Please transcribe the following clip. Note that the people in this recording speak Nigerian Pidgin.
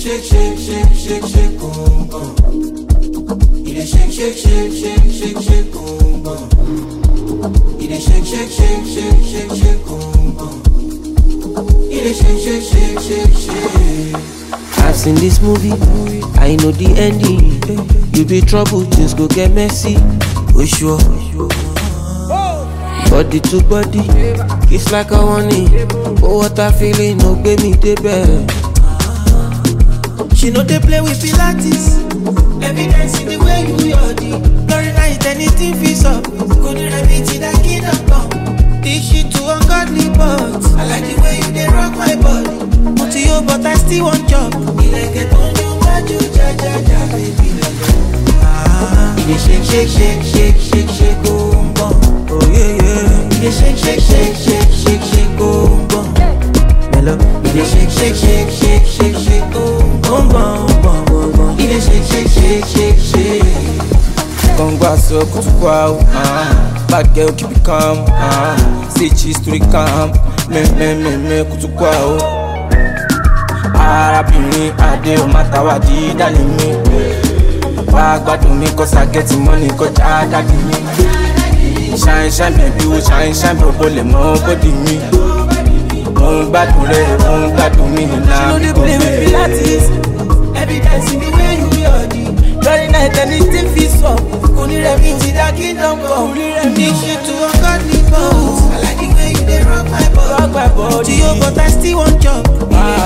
shake, shake, shake, shake, shake, boom, boom. You dey shake, shake, shake, shake, shake, shake, boom, boom. You dey shake, shake, shake, shake, shake, shake, boom, boom. You dey shake, shake, shake, shake, shake. I've seen this movie, I know the ending. You be trouble, things go get messy. Oh sure. Body to body, it's like a warning. Oh what I feeling, no baby me the bed. She know they play with Pilates. Evidence in the way you yodi. Glory night, anything feels up. Couldn't repeat it, that kingdom come. This shit too ungodly, but I like the way you they rock my body. Want to you, but I still want job. Be like a don't you want you, ja, ja, ja, baby. You shake, shake, shake, shake, shake, shake, boom, boom. Oh yeah, yeah. You shake, shake, shake, shake, shake, shake, boom, boom. Mellow. You shake, shake, shake, shake, shake, shake, boom, boom, boom, boom, boom. You shake, shake, shake, shake, shake. Kongwaso kutukwao, bad girl keep it calm, say cheese to the camp, me kutukwao. Arabini ade o matawadi dalimi. Wagbadun mi cause I get money cause I daddy me. Shine shine baby, oh shine shine bro, le mo body me. Won't gbadun re, won't gbadun mi na. She know they play with Pilates. Evidence in the way you yodi. Glory night, anything feels up. Couldn't repeat it, that kingdom come. This shit too ungodly, but I like the way you they rock my body. To you, but I still want job.